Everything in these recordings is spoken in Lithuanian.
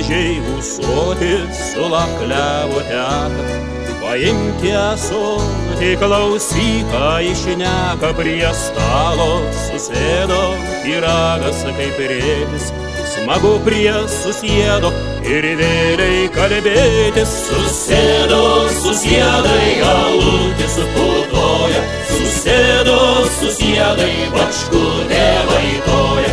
gražiai ūsuotis sulakliavo teka. Paimk ąsotį, klausyk, ką šneka, prie stalo susėdo pyragas kaip rėtis. Smagu prie susėdo ir vėliai kalbėtis. Susėdai, alutis putoja, susėdai, bačkutė vaitoja.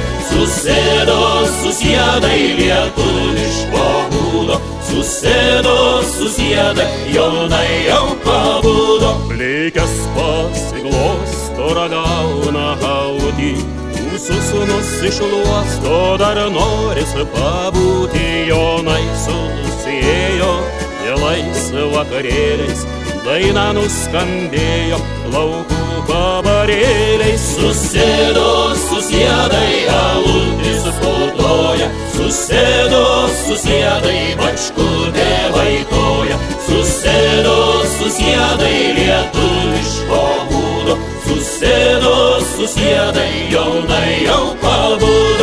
Susėdai, lietuviško būdo, susėdai, jaunai jau pabudo. Plikęs pasiglosto, ragauna haudį, ūsus nusišluosto, dar noris pabūti. Jaunai susėjo vėlais vakarėliais, daina nuskambėjo laukų kabarėliais. Susėdai, alutis putoja, susėdai, bačkutė vaitoja. Susėdai, lietuviško būdo, susėdai, jaunai jau pabudo.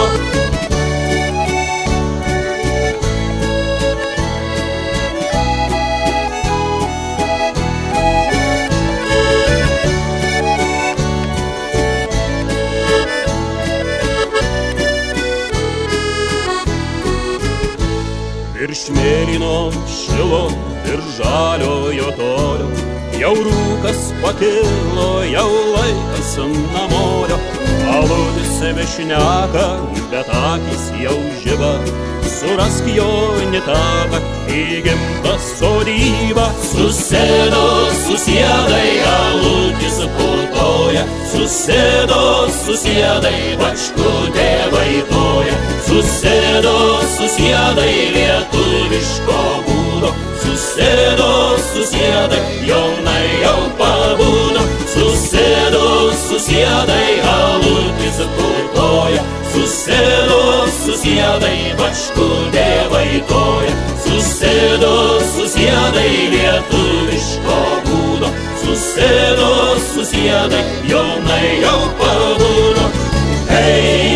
Virš mėlyno šilo ir žaliojo tolio, jau rūkas pakilo, jau laikas namolio. Alutis bešneka, bet akis jau žiba, surask jo netaką į gimtą sodybą. Susėdai, alutis putoja, susėdai, bačkutė vaitoja. Susėdai, lietuviško būdo, susėdai, jaunai jau pabudo. Susėdai, alutis putoja, susėdai, bačkutė vaitoja. Susėdai, lietuviško būdo, susėdai, jaunai jau pabudo. Hei!